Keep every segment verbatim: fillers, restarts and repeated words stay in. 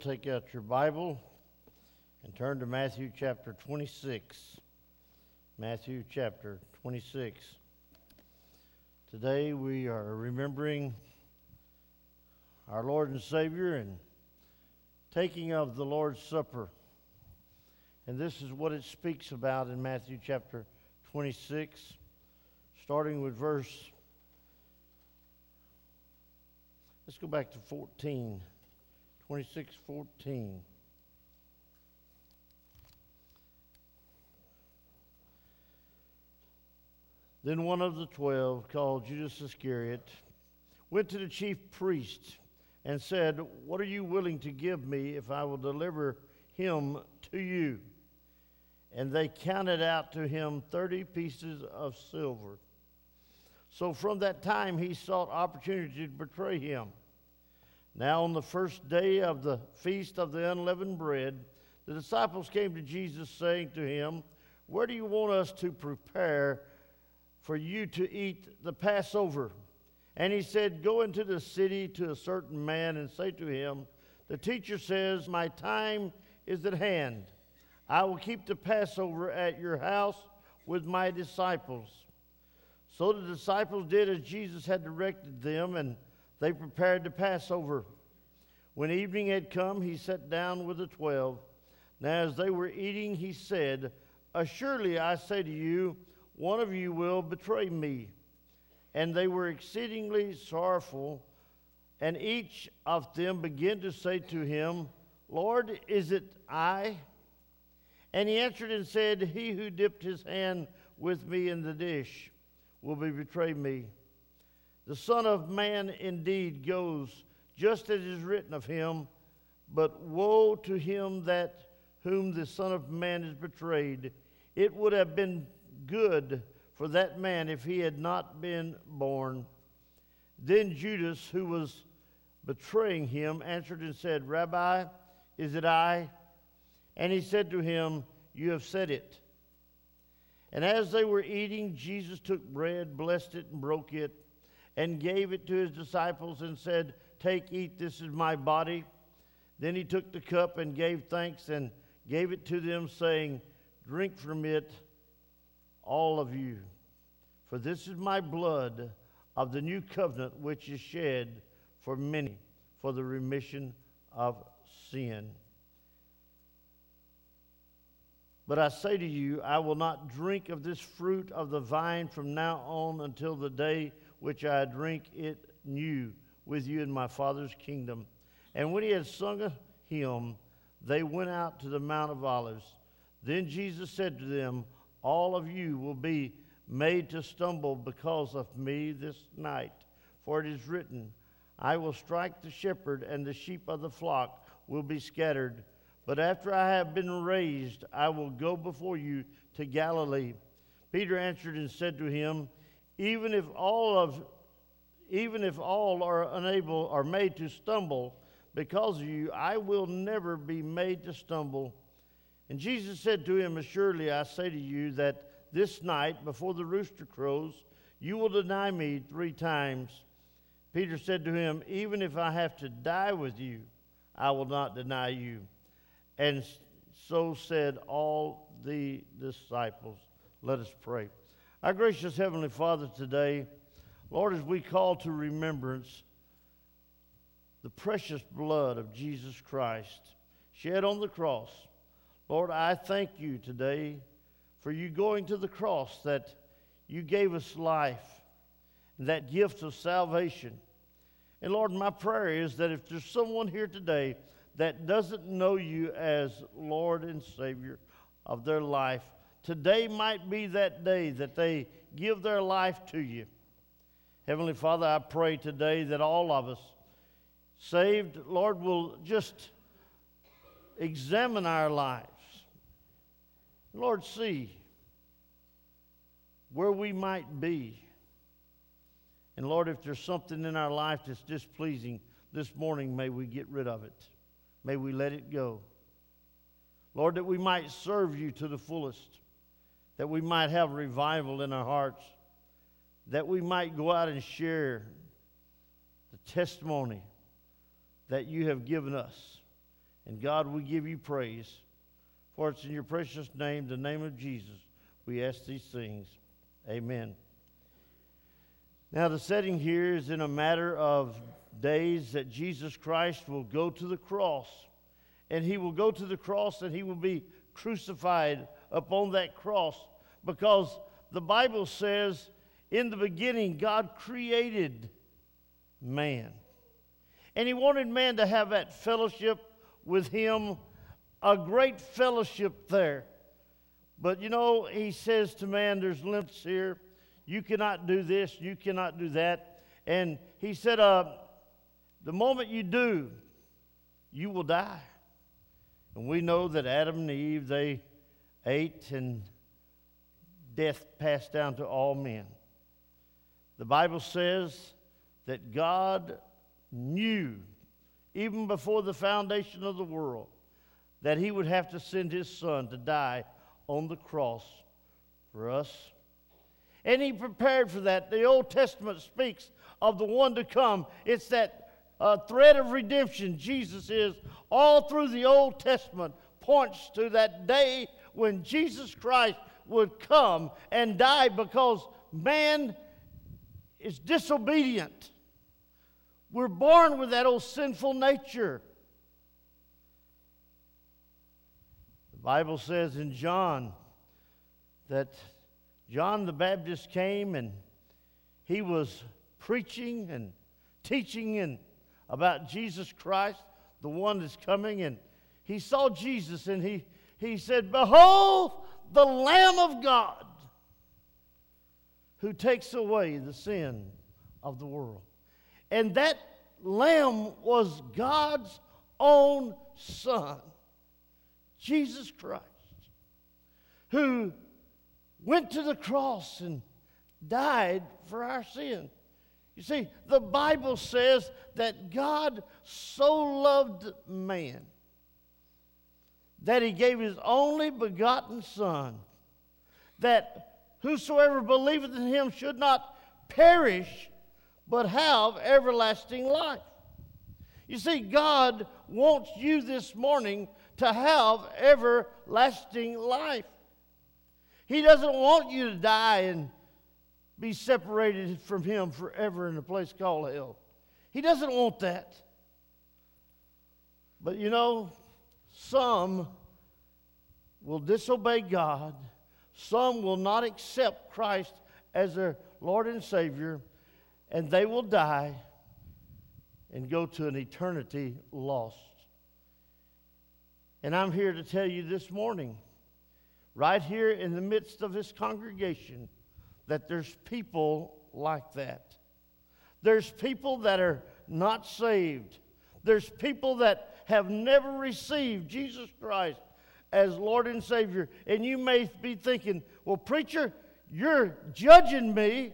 Take out your Bible and turn to Matthew chapter twenty-six. Matthew chapter twenty-six. Today we are remembering our Lord and Savior and taking of the Lord's Supper. And this is what it speaks about in Matthew chapter twenty-six, starting with verse, let's go back to fourteen. twenty-six fourteen. Then one of the twelve, called Judas Iscariot, went to the chief priests and said, "What are you willing to give me if I will deliver him to you?" And they counted out to him thirty pieces of silver. So from that time he sought opportunity to betray him. Now on the first day of the feast of the unleavened bread, the disciples came to Jesus, saying to him, "Where do you want us to prepare for you to eat the Passover?" And he said, "Go into the city to a certain man and say to him, 'The teacher says, my time is at hand. I will keep the Passover at your house with my disciples.' So the disciples did as Jesus had directed them, and they prepared the Passover. When evening had come, he sat down with the twelve. Now as they were eating, he said, 'Assuredly I say to you, one of you will betray me.' And they were exceedingly sorrowful, and each of them began to say to him, 'Lord, is it I?' And he answered and said, 'He who dipped his hand with me in the dish will betray me. The Son of Man indeed goes just as is written of him, but woe to him that whom the Son of Man is betrayed. It would have been good for that man if he had not been born.' Then Judas, who was betraying him, answered and said, 'Rabbi, is it I?' And he said to him, 'You have said it.' And as they were eating, Jesus took bread, blessed it, and broke it, and gave it to his disciples and said, 'Take, eat, this is my body.' Then he took the cup and gave thanks and gave it to them, saying, 'Drink from it, all of you. For this is my blood of the new covenant, which is shed for many for the remission of sin. But I say to you, I will not drink of this fruit of the vine from now on until the day which I drink it new with you in my Father's kingdom.' And when he had sung a hymn, they went out to the Mount of Olives. Then Jesus said to them, 'All of you will be made to stumble because of me this night. For it is written, I will strike the shepherd, and the sheep of the flock will be scattered. But after I have been raised, I will go before you to Galilee.' Peter answered and said to him, Even if all of even if all are unable are made to stumble because of you, I will never be made to stumble." And Jesus said to him, "Assuredly I say to you that this night, before the rooster crows, you will deny me three times." Peter said to him, "Even if I have to die with you, I will not deny you." And so said all the disciples. Let us pray. Our gracious Heavenly Father, today, Lord, as we call to remembrance the precious blood of Jesus Christ shed on the cross, Lord, I thank you today for you going to the cross, that you gave us life, and that gift of salvation. And Lord, my prayer is that if there's someone here today that doesn't know you as Lord and Savior of their life, today might be that day that they give their life to you. Heavenly Father, I pray today that all of us saved, Lord, will just examine our lives. Lord, see where we might be. And Lord, if there's something in our life that's displeasing this morning, may we get rid of it. May we let it go. Lord, that we might serve you to the fullest, that we might have revival in our hearts, that we might go out and share the testimony that you have given us. And God, we give you praise. For it's in your precious name, the name of Jesus, we ask these things. Amen. Now the setting here is in a matter of days that Jesus Christ will go to the cross. And he will go to the cross and he will be crucified upon that cross. Because the Bible says, in the beginning, God created man. And he wanted man to have that fellowship with him, a great fellowship there. But you know, he says to man, there's limits here. You cannot do this, you cannot do that. And he said, uh, the moment you do, you will die. And we know that Adam and Eve, they ate and death passed down to all men. The Bible says that God knew, even before the foundation of the world, that he would have to send his son to die on the cross for us. And he prepared for that. The Old Testament speaks of the one to come. It's that uh, thread of redemption Jesus is. All through the Old Testament points to that day when Jesus Christ would come and die, because man is disobedient. We're born with that old sinful nature. The Bible says in John that John the Baptist came and he was preaching and teaching and about Jesus Christ, the one that's coming, and he saw Jesus and he, he said, "Behold the Lamb of God who takes away the sin of the world." And that Lamb was God's own Son, Jesus Christ, who went to the cross and died for our sin. You see, the Bible says that God so loved man that he gave his only begotten Son, that whosoever believeth in him should not perish, but have everlasting life. You see, God wants you this morning to have everlasting life. He doesn't want you to die and be separated from him forever in a place called hell. He doesn't want that. But you know, some will disobey God. Some will not accept Christ as their Lord and Savior, and they will die and go to an eternity lost. And I'm here to tell you this morning, right here in the midst of this congregation, that there's people like that. There's people that are not saved. There's people that have never received Jesus Christ as Lord and Savior. And you may be thinking, well, preacher, you're judging me.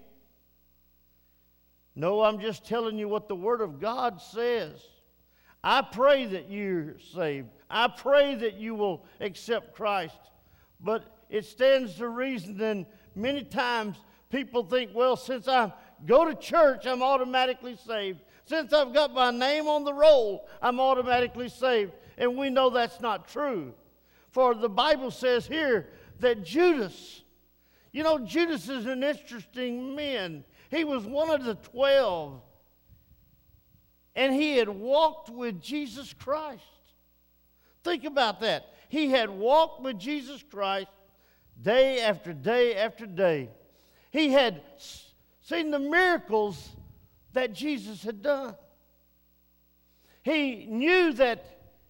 No, I'm just telling you what the Word of God says. I pray that you're saved. I pray that you will accept Christ. But it stands to reason, and many times people think, well, since I go to church, I'm automatically saved. Since I've got my name on the roll, I'm automatically saved. And we know that's not true. For the Bible says here that Judas, you know, Judas is an interesting man. He was one of the twelve. And he had walked with Jesus Christ. Think about that. He had walked with Jesus Christ day after day after day. He had seen the miracles that Jesus had done. He knew that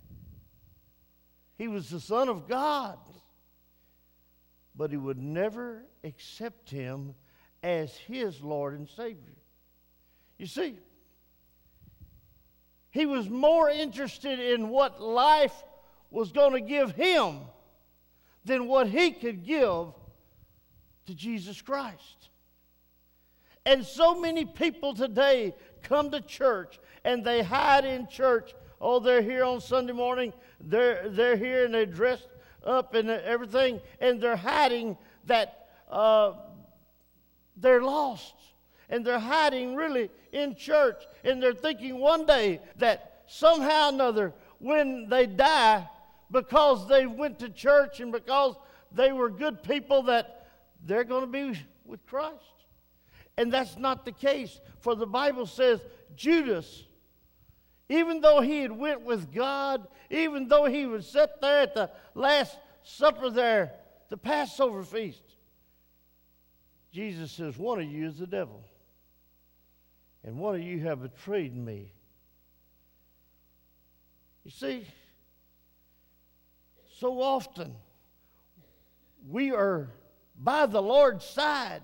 he was the Son of God, but he would never accept him as his Lord and Savior. You see, he was more interested in what life was going to give him than what he could give to Jesus Christ. And so many people today come to church and they hide in church. Oh, they're here on Sunday morning. They're, they're here and they're dressed up and everything. And they're hiding that uh, they're lost. And they're hiding really in church. And they're thinking one day that somehow or another, when they die because they went to church and because they were good people that they're going to be with Christ. And that's not the case. For the Bible says Judas, even though he had went with God, even though he was set there at the Last Supper there, the Passover feast, Jesus says, one of you is the devil. And one of you have betrayed me. You see, so often we are by the Lord's side,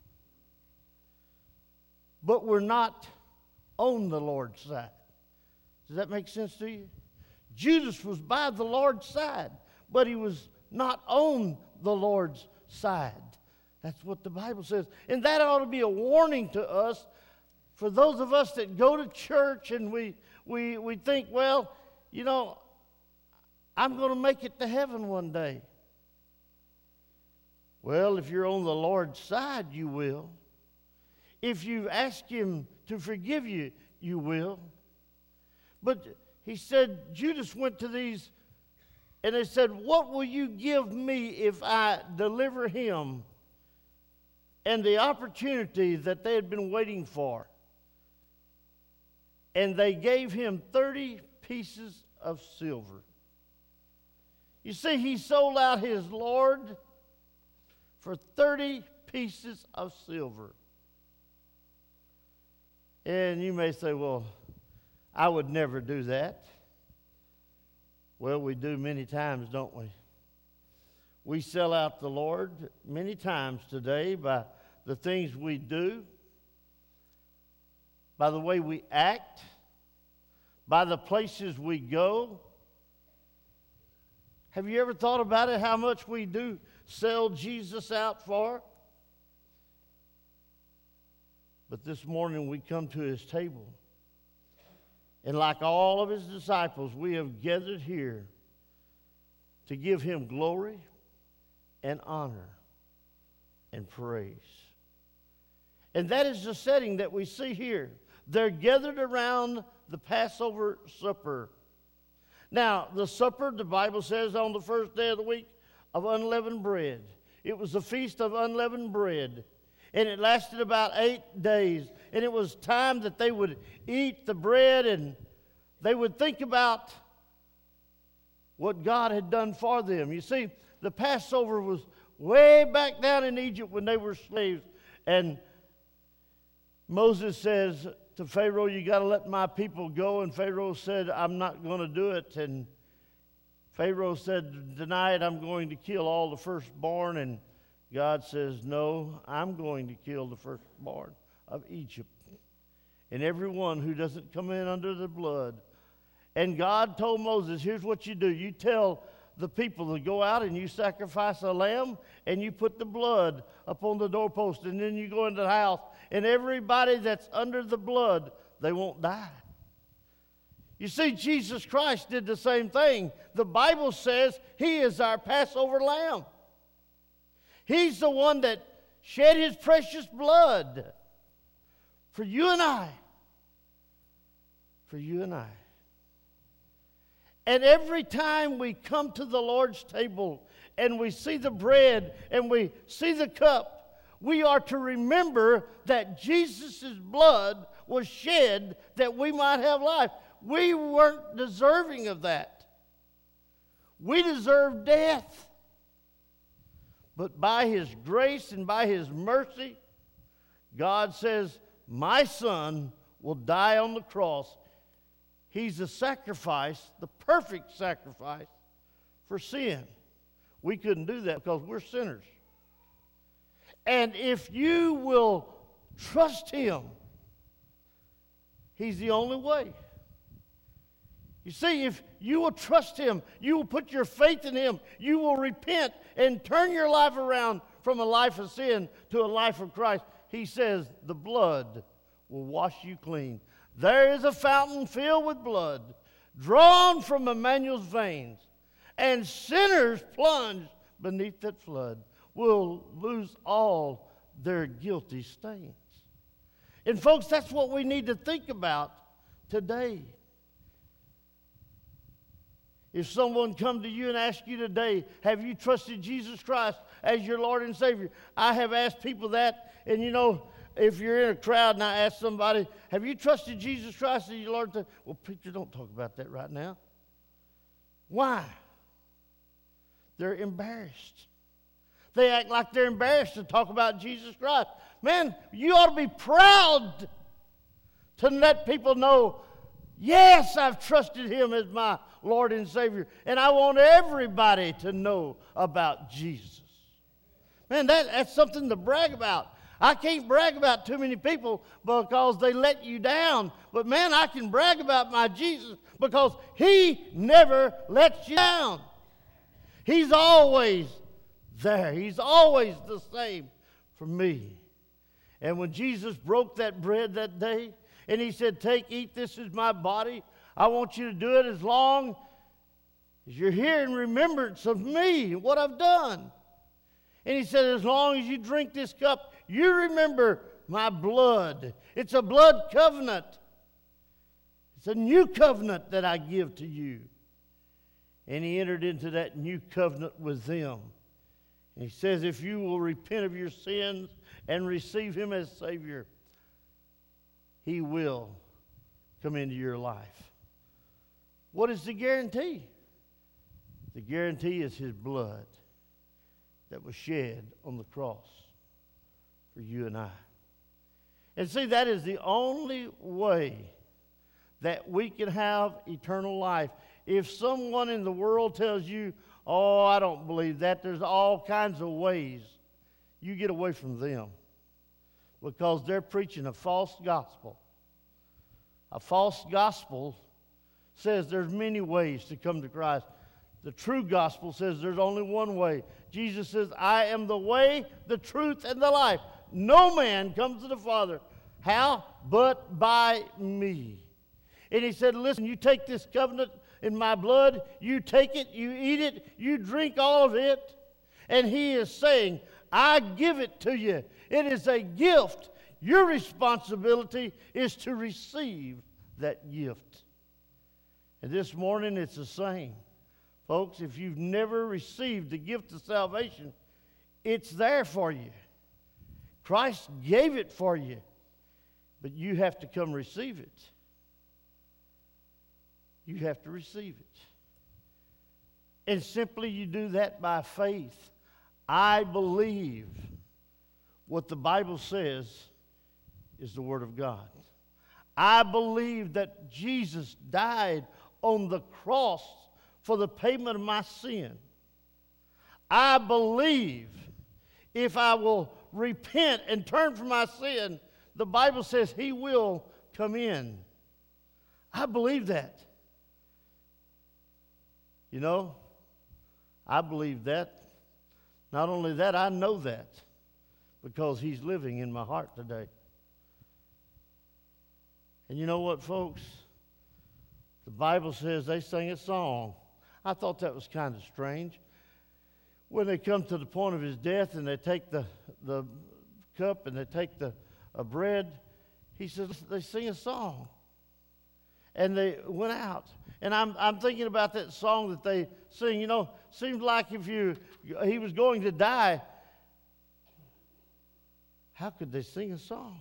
but we're not on the Lord's side. Does that make sense to you? Judas was by the Lord's side, but he was not on the Lord's side. That's what the Bible says. And that ought to be a warning to us, for those of us that go to church and we, we, we think, well, you know, I'm going to make it to heaven one day. Well, if you're on the Lord's side, you will. If you ask Him to forgive you, you will. But he said, Judas went to these, and they said, what will you give me if I deliver him? And the opportunity that they had been waiting for. And they gave him thirty pieces of silver. You see, he sold out his Lord for thirty pieces of silver. And you may say, well, I would never do that. Well, we do many times, don't we? We sell out the Lord many times today by the things we do, by the way we act, by the places we go. Have you ever thought about it, how much we do sell Jesus out for? But this morning we come to His table. And like all of His disciples, we have gathered here to give Him glory and honor and praise. And that is the setting that we see here. They're gathered around the Passover supper. Now, the supper, the Bible says, on the first day of the week of unleavened bread. It was a feast of unleavened bread. And it lasted about eight days. And it was time that they would eat the bread and they would think about what God had done for them. You see, the Passover was way back down in Egypt when they were slaves. And Moses says to Pharaoh, you got to let my people go. And Pharaoh said, I'm not going to do it. And Pharaoh said, tonight I'm going to kill all the firstborn. And God says, no, I'm going to kill the firstborn of Egypt and everyone who doesn't come in under the blood. And God told Moses, here's what you do. You tell the people to go out and you sacrifice a lamb and you put the blood upon the doorpost, and then you go into the house, and everybody that's under the blood, they won't die. You see, Jesus Christ did the same thing. The Bible says He is our Passover lamb. He's the one that shed His precious blood for you and I. For you and I. And every time we come to the Lord's table and we see the bread and we see the cup, we are to remember that Jesus' blood was shed that we might have life. We weren't deserving of that. We deserved death. But by His grace and by His mercy, God says, my Son will die on the cross. He's the sacrifice, the perfect sacrifice for sin. We couldn't do that because we're sinners. And if you will trust Him, He's the only way. You see, if you will trust Him, you will put your faith in Him, you will repent and turn your life around from a life of sin to a life of Christ. He says the blood will wash you clean. There is a fountain filled with blood, drawn from Emmanuel's veins, and sinners plunged beneath that flood will lose all their guilty stains. And folks, that's what we need to think about today. If someone come to you and ask you today, have you trusted Jesus Christ as your Lord and Savior? I have asked people that, and you know, if you're in a crowd and I ask somebody, have you trusted Jesus Christ as your Lord and Savior? Well, preacher, don't talk about that right now. Why? They're embarrassed. They act like they're embarrassed to talk about Jesus Christ. Man, you ought to be proud to let people know, yes, I've trusted Him as my Lord and Savior, and I want everybody to know about Jesus. Man, that, that's something to brag about. I can't brag about too many people because they let you down, but man, I can brag about my Jesus because He never lets you down. He's always there. He's always the same for me. And when Jesus broke that bread that day, and He said, take, eat, this is my body. I want you to do it as long as you're here in remembrance of me and what I've done. And He said, as long as you drink this cup, you remember my blood. It's a blood covenant. It's a new covenant that I give to you. And He entered into that new covenant with them. And He says, if you will repent of your sins and receive Him as Savior, He will come into your life. What is the guarantee? The guarantee is His blood that was shed on the cross for you and I. And see, that is the only way that we can have eternal life. If someone in the world tells you, oh, I don't believe that, there's all kinds of ways, you get away from them because they're preaching a false gospel. A false gospel says there's many ways to come to Christ. The true gospel says there's only one way. Jesus says, I am the way, the truth, and the life. No man comes to the Father. How? But by me. And He said, listen, you take this covenant in my blood, you take it, you eat it, you drink all of it. And He is saying, I give it to you. It is a gift. Your responsibility is to receive that gift. And this morning it's the same. Folks, if you've never received the gift of salvation, it's there for you. Christ gave it for you, but you have to come receive it. You have to receive it. And simply you do that by faith. I believe what the Bible says is the Word of God. I believe that Jesus died on the cross for the payment of my sin. I believe if I will repent and turn from my sin, the Bible says He will come in. I believe that. You know, I believe that. Not only that, I know that because He's living in my heart today. And you know what, folks? The Bible says they sing a song. I thought that was kind of strange. When they come to the point of His death and they take the, the cup and they take the uh, bread, He says they sing a song. And they went out. And I'm I'm thinking about that song that they sing. You know, seems like if you He was going to die, how could they sing a song?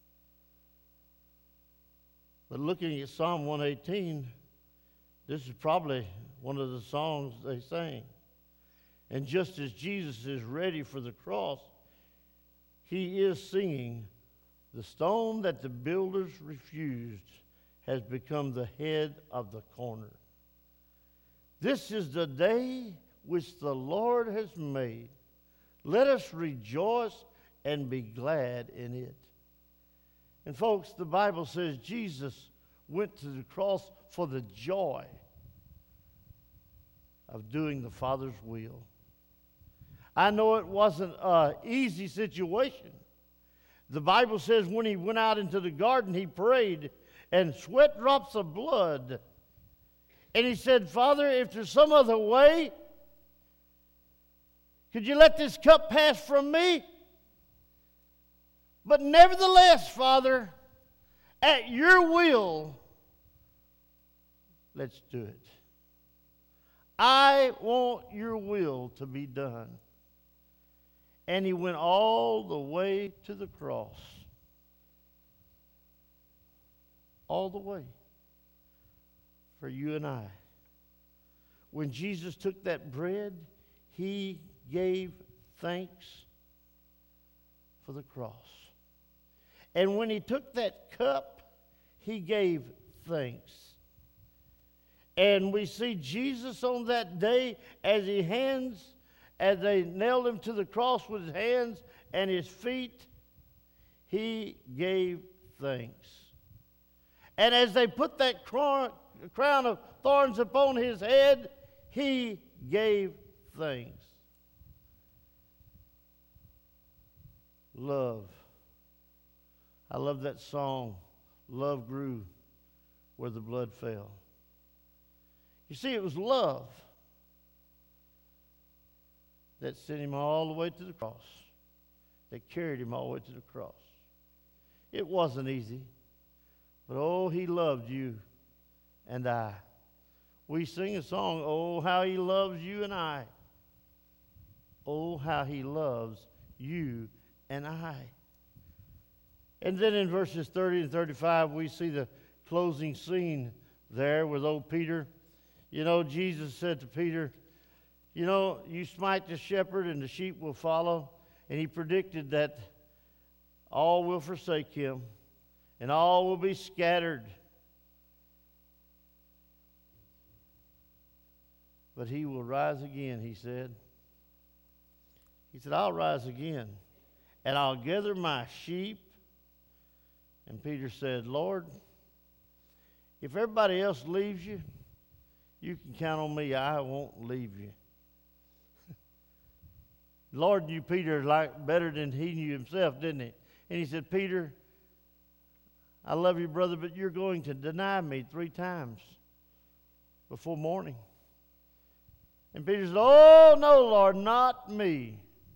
But looking at Psalm one eighteen, this is probably one of the songs they sang. And just as Jesus is ready for the cross, He is singing, the stone that the builders refused has become the head of the corner. This is the day which the Lord has made. Let us rejoice and be glad in it. And folks, the Bible says Jesus went to the cross for the joy of doing the Father's will. I know it wasn't an easy situation. The Bible says when He went out into the garden, He prayed, and sweat drops of blood. And He said, Father, if there's some other way, could you let this cup pass from me? But nevertheless, Father, at your will, let's do it. I want your will to be done. And he went all the way to the cross. All the way. For you and I. When Jesus took that bread, he gave thanks for the cross. And when he took that cup, he gave thanks. And we see Jesus on that day as he hands, as they nailed him to the cross with his hands and his feet, he gave thanks. And as they put that crown of thorns upon his head, he gave thanks. Love. I love that song, Love Grew Where the Blood Fell. You see, it was love that sent him all the way to the cross, that carried him all the way to the cross. It wasn't easy, but oh, he loved you and I. We sing a song, oh, how he loves you and I. Oh, how he loves you and I. And then in verses thirty and thirty-five, we see the closing scene there with old Peter. You know, Jesus said to Peter, you know, you smite the shepherd and the sheep will follow. And he predicted that all will forsake him and all will be scattered. But he will rise again, he said. He said, I'll rise again and I'll gather my sheep. And Peter said, Lord, if everybody else leaves you, you can count on me. I won't leave you. Lord knew Peter like better than he knew himself, didn't he? And he said, Peter, I love you, brother, but you're going to deny me three times before morning. And Peter said, oh, no, Lord, not me.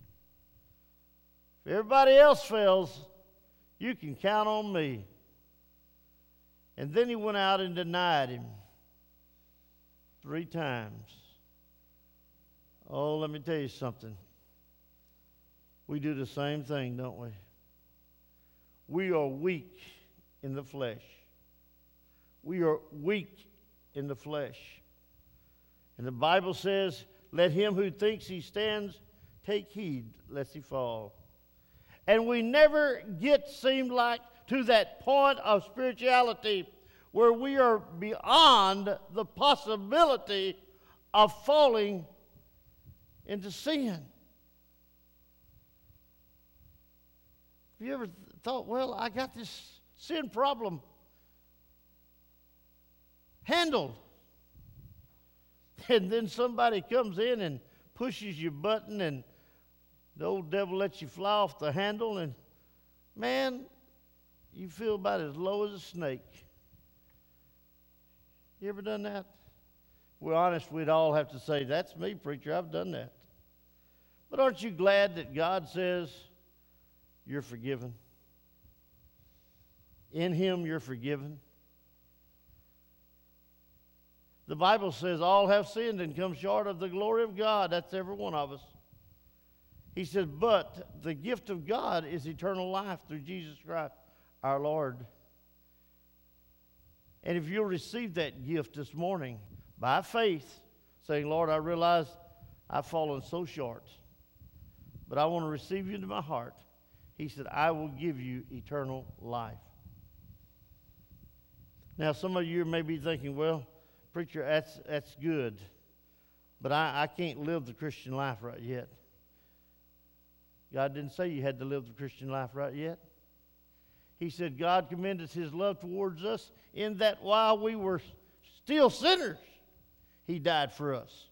If everybody else fails, you can count on me. And then he went out and denied him three times. Oh, let me tell you something. We do the same thing, don't we? We are weak in the flesh. We are weak in the flesh. And the Bible says, let him who thinks he stands take heed lest he fall. And we never get, seemed like, to that point of spirituality where we are beyond the possibility of falling into sin. Have you ever thought, well, I got this sin problem handled? And then somebody comes in and pushes your button and the old devil lets you fly off the handle and, man, you feel about as low as a snake. You ever done that? We're honest, we'd all have to say, that's me, preacher, I've done that. But aren't you glad that God says you're forgiven? In him you're forgiven. The Bible says all have sinned and come short of the glory of God. That's every one of us. He says, but the gift of God is eternal life through Jesus Christ our Lord. And if you'll receive that gift this morning by faith, saying, Lord, I realize I've fallen so short, but I want to receive you into my heart. He said, I will give you eternal life. Now, some of you may be thinking, well, preacher, that's, that's good, but I, I can't live the Christian life right yet. God didn't say you had to live the Christian life right yet. He said God commended his love towards us in that while we were still sinners, he died for us.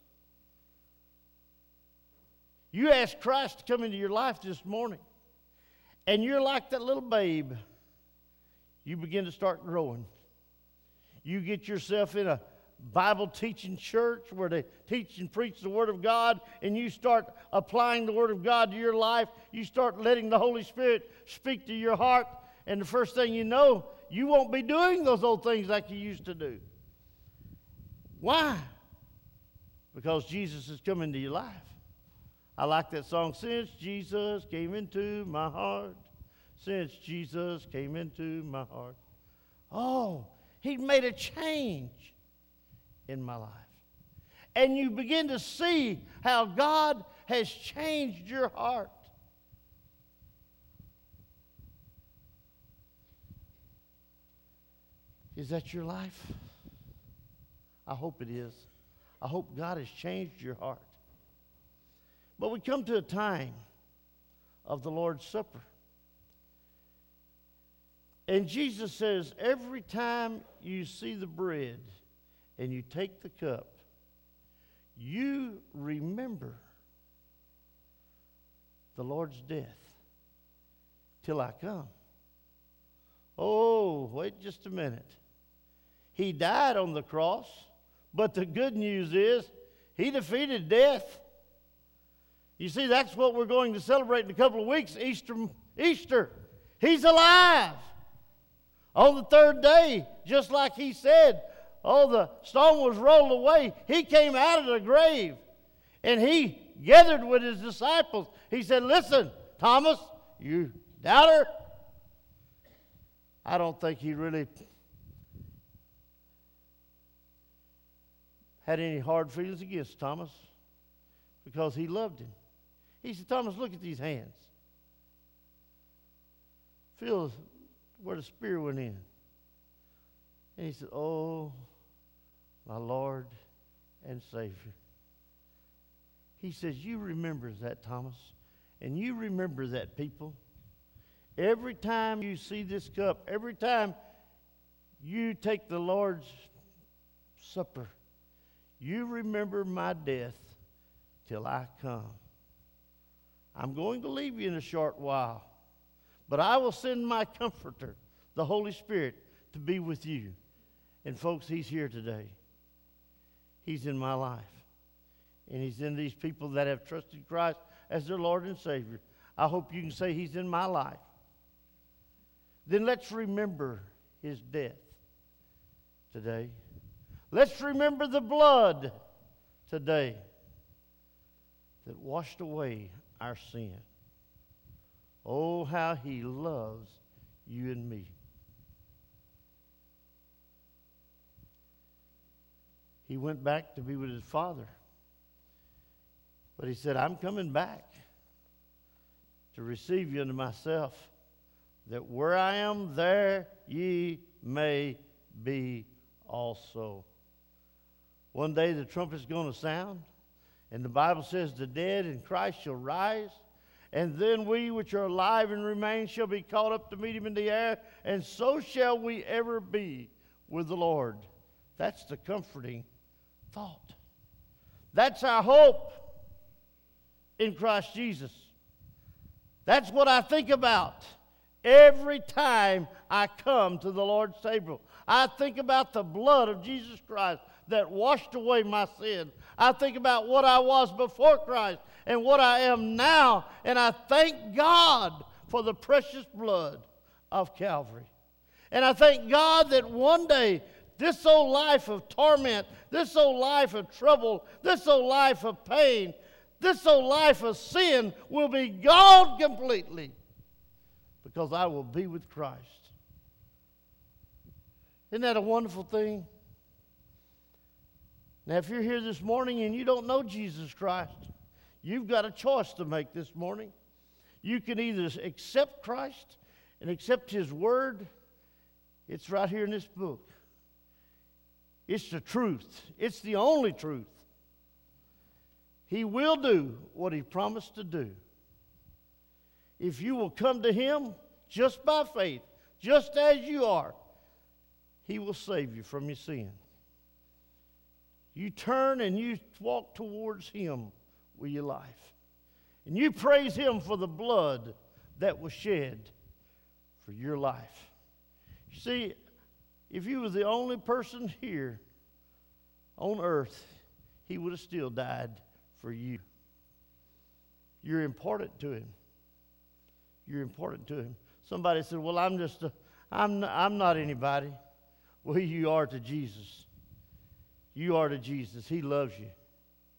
You ask Christ to come into your life this morning, and you're like that little babe. You begin to start growing. You get yourself in a Bible teaching church where they teach and preach the Word of God, and you start applying the Word of God to your life. You start letting the Holy Spirit speak to your heart, and the first thing you know, you won't be doing those old things like you used to do. Why? because Jesus has come into your life. I like that song, Since Jesus Came Into My Heart. Since Jesus came into my heart. Oh, he made a change in my life. And you begin to see how God has changed your heart. Is that your life? I hope it is. I hope God has changed your heart. But we come to a time of the Lord's Supper. And Jesus says, every time you see the bread and you take the cup, you remember the Lord's death till I come. Oh, wait just a minute. He died on the cross, but the good news is he defeated death. You see, that's what we're going to celebrate in a couple of weeks, Easter. Easter. He's alive. On the third day, just like he said, oh, the stone was rolled away. He came out of the grave, and he gathered with his disciples. He said, listen, Thomas, you doubter. I don't think he really had any hard feelings against Thomas because he loved him. He said, Thomas, look at these hands. Feel where the spear went in. And he said, oh, my Lord and Savior. He says, you remember that, Thomas, and you remember that, people. Every time you see this cup, every time you take the Lord's Supper, you remember my death till I come. I'm going to leave you in a short while, but I will send my Comforter, the Holy Spirit, to be with you. And folks, he's here today. He's in my life. And he's in these people that have trusted Christ as their Lord and Savior. I hope you can say he's in my life. Then let's remember his death today. Let's remember the blood today that washed away our sin. Oh, how he loves you and me. He went back to be with his Father. But he said, I'm coming back to receive you unto myself, that where I am, there ye may be also. One day the trumpet's going to sound, and the Bible says the dead in Christ shall rise, and then we which are alive and remain shall be caught up to meet him in the air, and so shall we ever be with the Lord. That's the comforting thought. That's our hope in Christ Jesus. That's what I think about every time I come to the Lord's table. I think about the blood of Jesus Christ that washed away my sin. I think about what I was before Christ and what I am now, and I thank God for the precious blood of Calvary. And I thank God that one day this old life of torment, this old life of trouble, this old life of pain, this old life of sin will be gone completely, because I will be with Christ. Isn't that a wonderful thing? Now, if you're here this morning and you don't know Jesus Christ, you've got a choice to make this morning. You can either accept Christ and accept his word. It's right here in this book. It's the truth. It's the only truth. He will do what he promised to do. If you will come to him just by faith, just as you are, he will save you from your sin. You turn and you walk towards him with your life. And you praise him for the blood that was shed for your life. You see, if you were the only person here on earth, he would have still died for you. You're important to him. You're important to him. Somebody said, well, I'm just a, I'm, I'm not anybody. Well, you are to Jesus. You are to Jesus. He loves you.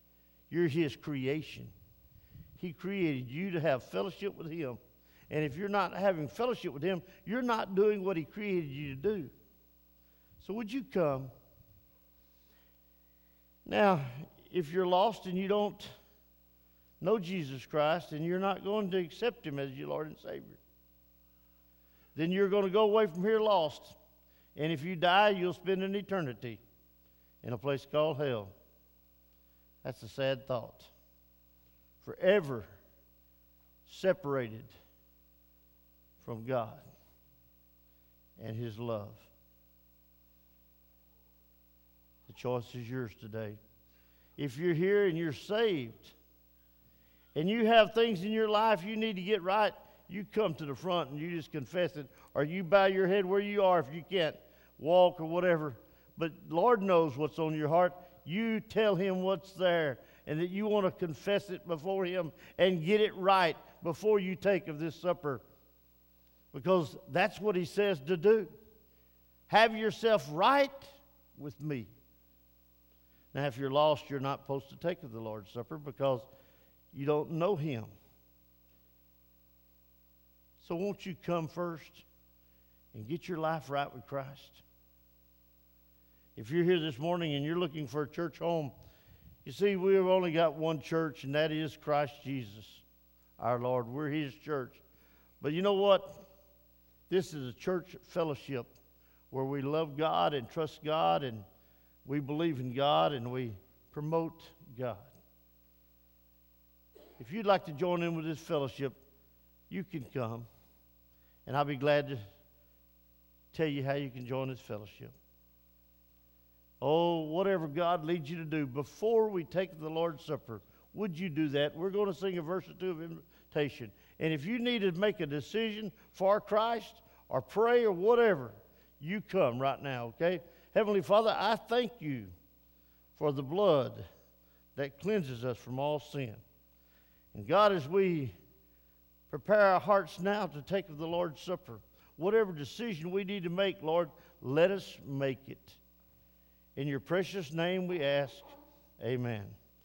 You're His creation. He created you to have fellowship with Him. And if you're not having fellowship with Him, you're not doing what He created you to do. So would you come? Now, if you're lost and you don't know Jesus Christ and you're not going to accept Him as your Lord and Savior, then you're going to go away from here lost. And if you die, you'll spend an eternity in a place called hell. That's a sad thought. Forever separated from God and His love. The choice is yours today. If you're here and you're saved and you have things in your life you need to get right, you come to the front and you just confess it, or you bow your head where you are if you can't walk or whatever. But Lord knows what's on your heart. You tell Him what's there and that you want to confess it before Him and get it right before you take of this supper. Because that's what He says to do. Have yourself right with me. Now, if you're lost, you're not supposed to take of the Lord's Supper because you don't know Him. So won't you come first and get your life right with Christ? If you're here this morning and you're looking for a church home, you see, we've only got one church, and that is Christ Jesus, our Lord. We're His church. But you know what? This is a church fellowship where we love God and trust God, and we believe in God, and we promote God. If you'd like to join in with this fellowship, you can come, and I'll be glad to tell you how you can join this fellowship. Oh, whatever God leads you to do before we take the Lord's Supper, would you do that? We're going to sing a verse or two of invitation. And if you need to make a decision for Christ or pray or whatever, you come right now, okay? Heavenly Father, I thank you for the blood that cleanses us from all sin. And God, as we prepare our hearts now to take of the Lord's Supper, whatever decision we need to make, Lord, let us make it. In your precious name we ask, amen.